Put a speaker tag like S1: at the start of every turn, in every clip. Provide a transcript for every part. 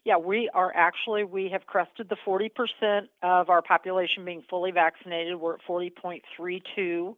S1: Yeah, we have crested the 40% of our population being fully vaccinated. We're at 40.32.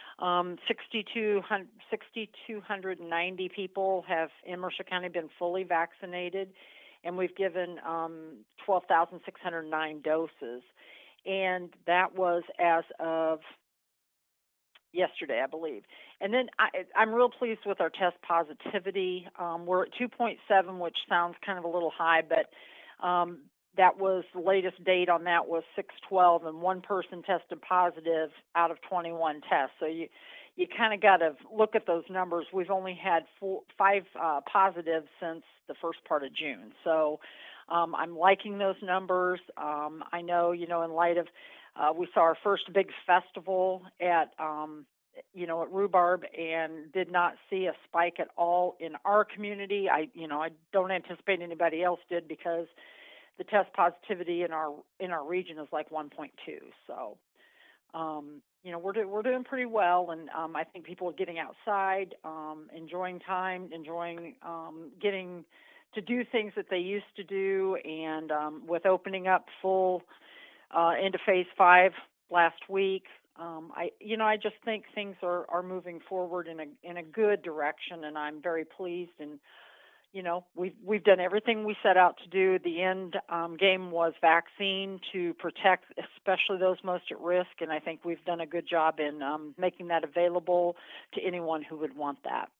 S1: 6,290 people have in Mercer County been fully vaccinated, and we've given 12,609 doses. And that was as of yesterday, I believe. And then I'm real pleased with our test positivity. We're at 2.7, which sounds kind of a little high, but that was the latest date on that was 6/12, and one person tested positive out of 21 tests. So you kind of got to look at those numbers. We've only had five positives since the first part of June. So I'm liking those numbers. I know, in light of we saw our first big festival at Rhubarb, and did not see a spike at all in our community. I don't anticipate anybody else did, because the test positivity in our region is like 1.2. So, we're doing pretty well, and I think people are getting outside, enjoying time, getting to do things that they used to do, and with opening up full into phase 5 last week. I just think things are moving forward in a good direction, and I'm very pleased. And we've done everything we set out to do. The end game was vaccine to protect, especially those most at risk, and I think we've done a good job in making that available to anyone who would want that.